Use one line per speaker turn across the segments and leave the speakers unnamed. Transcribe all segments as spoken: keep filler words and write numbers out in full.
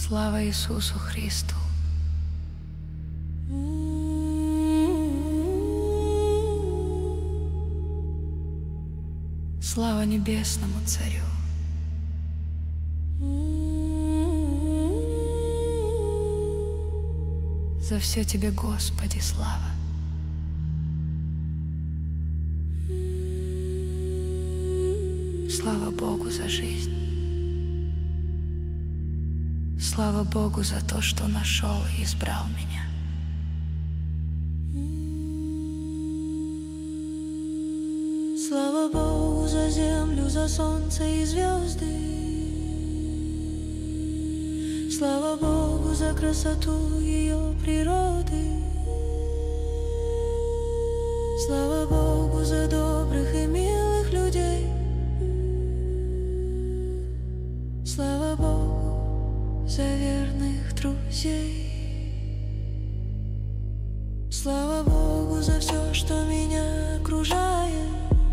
Слава Иисусу Христу! Слава Небесному Царю! За все Тебе, Господи, слава! Слава Богу за жизнь! Слава Богу за то, что нашел и избрал меня.
Слава Богу за землю, за солнце и звезды. Слава Богу за красоту ее природы. Слава Богу за добрых и милых людей. Слава Богу за верных друзей. Слава Богу за все, что меня окружает.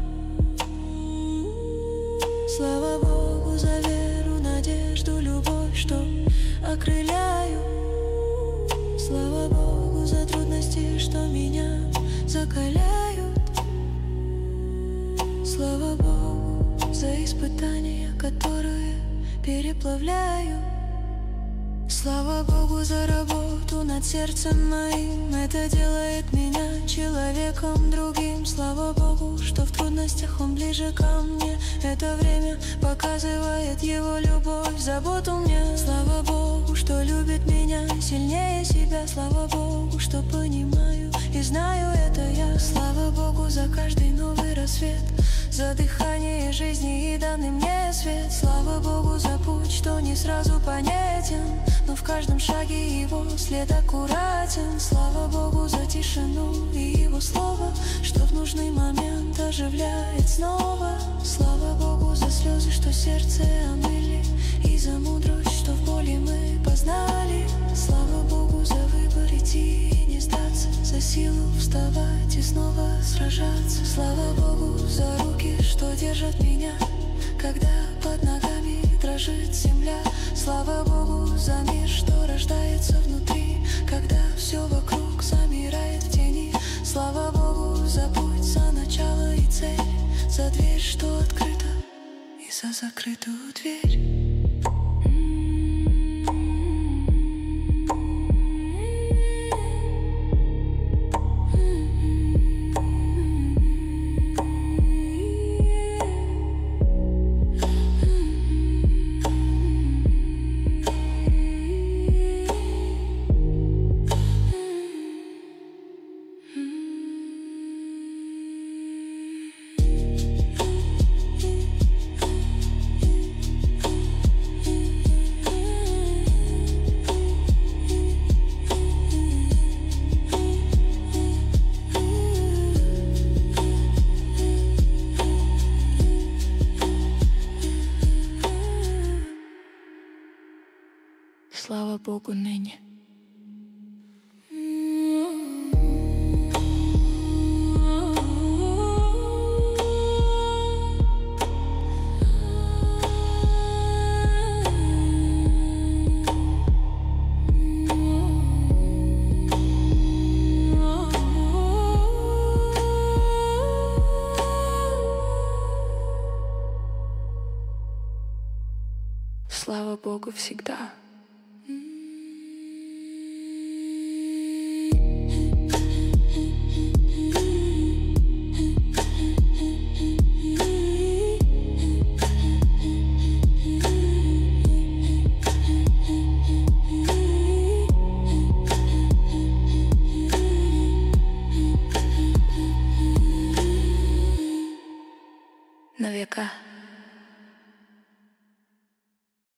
Слава Богу за веру, надежду, любовь, что окрыляют. Слава Богу за трудности, что меня закаляют. Слава Богу за испытания, которые переплавляют. Слава Богу за работу над сердцем моим. Это делает меня человеком другим. Слава Богу, что в трудностях Он ближе ко мне. Это время показывает Его любовь, заботу мне. Слава Богу, что любит меня сильнее себя. Слава Богу, что понимаю и знаю это я. Слава Богу за каждый новый рассвет, за дыхание жизни и данный мне свет. Слава Богу за путь, что не сразу понятен, но в каждом шаге Его след аккуратен. Слава Богу за тишину и Его слово, что в нужный момент оживляет снова. Слава Богу за слезы, что сердце омыли, и за мудрость, что в боли мы познали. Слава Богу за выбор идти и не сдаться, за силу вставать и снова сражаться. Слава Богу за руки, что держат меня, когда под ногами дрожит земля. Слава Богу за мир, что рождается внутри, когда все вокруг замирает в тени. Слава Богу за путь, за начало и цель, за дверь, что открыта, и за закрытую дверь.
Слава Богу ныне. Слава Богу всегда. На века.